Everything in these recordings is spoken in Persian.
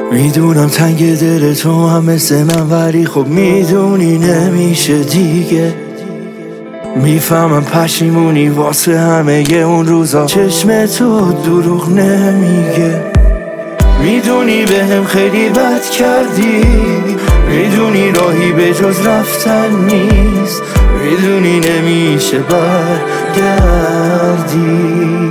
میدونم تنگ دل تو هم مثل من، ولی خب میدونی نمیشه دیگه. میفهمم پشیمونی واسه همه اون روزا، چشم تو دروغ نمیگه. میدونی بهم خیلی بد کردی، میدونی راهی به جز رفتن نیست، میدونی نمیشه برگردی.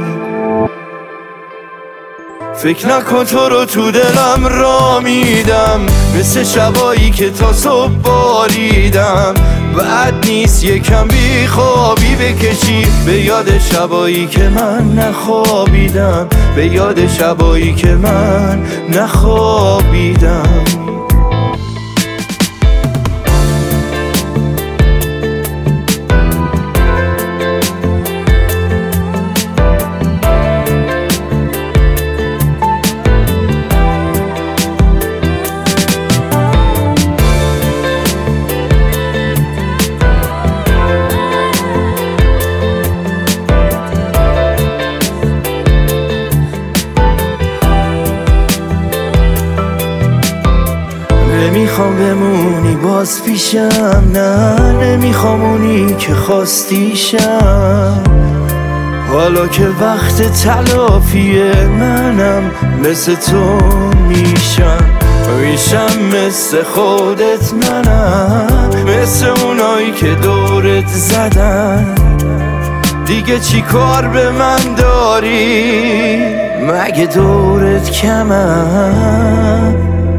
فکر نکن تو رو تو دلم را میدم، مثل شبایی که تا صبح باریدم. بد نیست یکم بی خوابی بکشی به یاد شبایی که من نخوابیدم، به یاد شبایی که من نخوابیدم. نمیخوام بمونی باز پیشم، نه نمیخوام اونی که خواستیشم. حالا که وقت تلافیه منم مثل تو میشم مثل خودت منم، مثل اونایی که دورت زدن. دیگه چی کار به من داری؟ مگه دورت کمم؟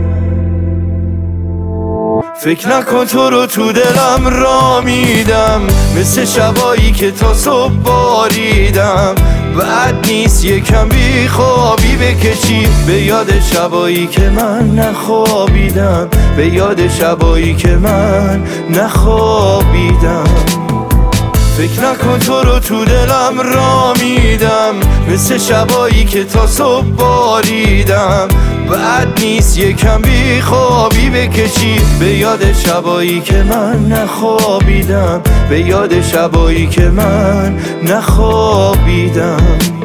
فکر نکن تو رو تو دلم را میدم، مثل شبایی که تا صبح باریدم. بد نیست یکم بی خوابی بکشی به یاد شبایی که من نخوابیدم، به یاد شبایی که من نخوابیدم. فکر نکن تو رو تو دلم را میدم، مثل شبایی که تا صبح باریدم. بد نیست یکم بی خوابی بکشی به یاد شبایی که من نخوابیدم، به یاد شبایی که من نخوابیدم.